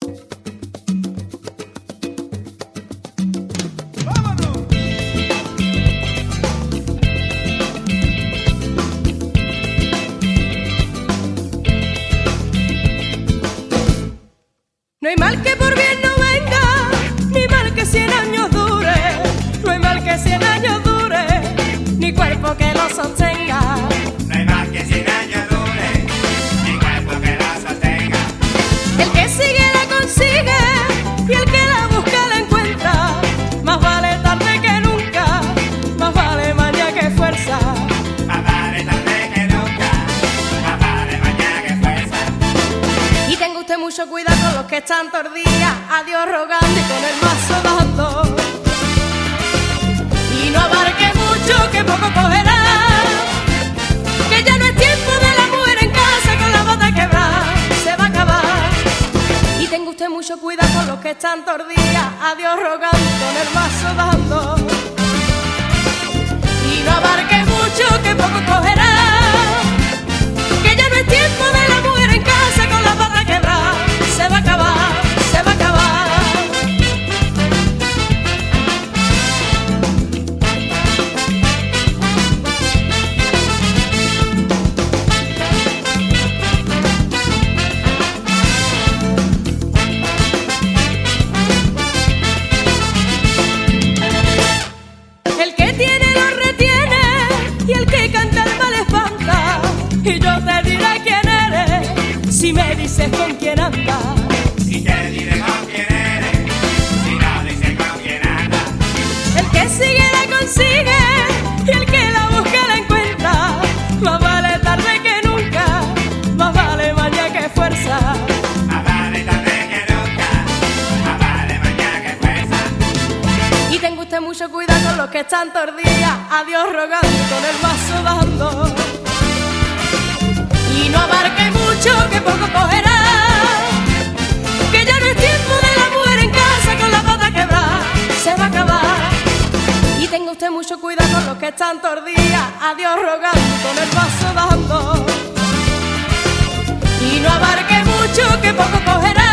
No hay mal que por bien no venga, ni mal que 100 años dure. No hay mal que 100 años dure, ni cuerpo que lo sostenga. No hay mal que 100 años dure, ni cuerpo que lo sostenga. El que sigue la consigue, y el que la busca la encuentra. Más vale tarde que nunca, más vale maña que fuerza. Más vale tarde que nunca, más vale mañana que fuerza. Y tenga usted mucho cuidado con los que están todos los días a Dios rogando y con el mazo dando. Y no abarque mucho que poco cogerá, que ya no es tiempo de la mujer en casa con la bota quebrada, se va a acabar. Y tenga usted mucho cuidado con los que están todos los días a Dios rogando y con el mazo dando. Y no abarque mucho que poco cogerá, que ya no es tiempo de la mujer en casa con la bota quebrada, se va a acabar, se va a acabar. El que tiene lo retiene, y el que canta el mal espanta. Y yo te diré quién eres si me dices con quién andas. Y te diré con quién eres, si no dices con quién andas. El que sigue la consigue, y el que la busca la encuentra. Más vale tarde que nunca, más vale mañana que fuerza. Más vale tarde que nunca, más vale mañana que fuerza. Y tenga usted mucho cuidado con los que están todos los días a Dios rogando y con el mazo dando. Y no abarque mucho que poco cogerá, que ya no es tiempo de la mujer en casa con la bota quebrada, se va a acabar. Y tenga usted mucho cuidado con los que están todos los días a Dios rogando y con el mazo dando. Y no abarque mucho que poco cogerá,